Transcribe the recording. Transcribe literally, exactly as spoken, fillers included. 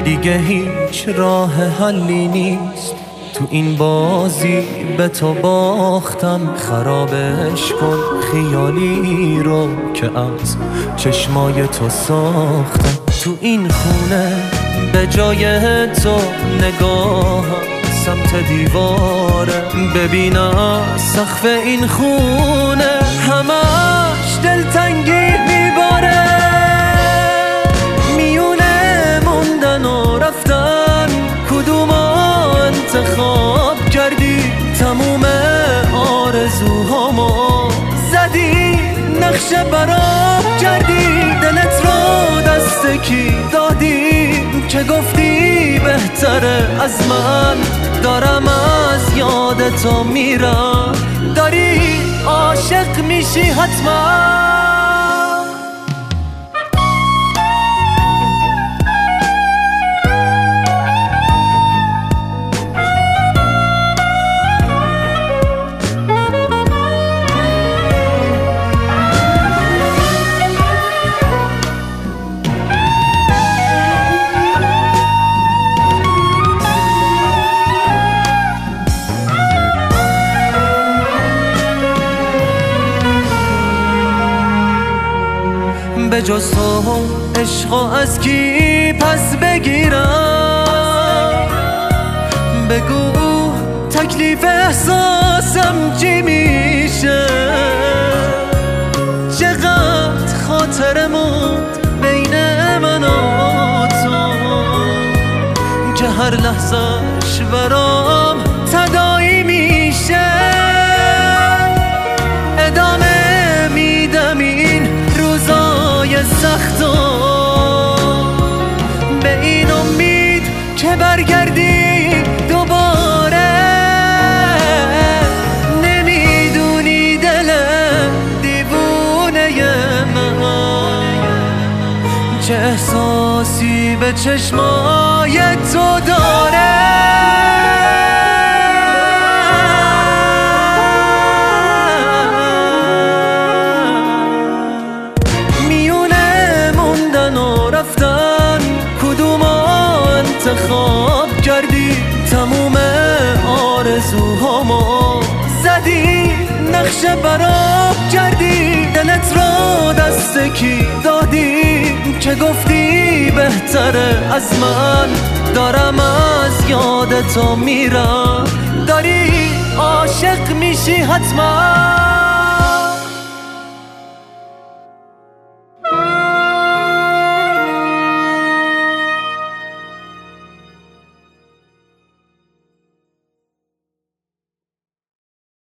دیگه هیچ راه حلی نیست، تو این بازی به تو باختم. خرابش کن خیالی رو که از چشمای تو ساختم. تو این خونه به جای تو نگاهم سمت دیواره، ببینم سقف این خونه همش دلتنگی میباره. میونه موندن و رفتن کدوم انتخاب کردی؟ تموم آرزوهامو زدی نقشه برام کردی. دلت رو دست کی دادی که گفتی بهتره از من؟ دارم از یاد تو میرم، داری عاشق میشی حتما. به جز تو عشقو از کی پس بگیرم؟ بگو تکلیف احساسم چی میشه؟ چقدر خاطره موند بین من و تو که هر لحظهش برام تداعی میشه. ادامه میدم این روزای سختو به این امید که برگردی دوباره. نمیدونی دل دیوونه من چه احساسی به چشمای تو داره. انتخاب کردی تموم آرزوهامو زدی نقشه برام کردی. دلت رو دست کی دادی که گفتی بهتره از من؟ دارم از یاد تو میرم، داری عاشق میشی حتما.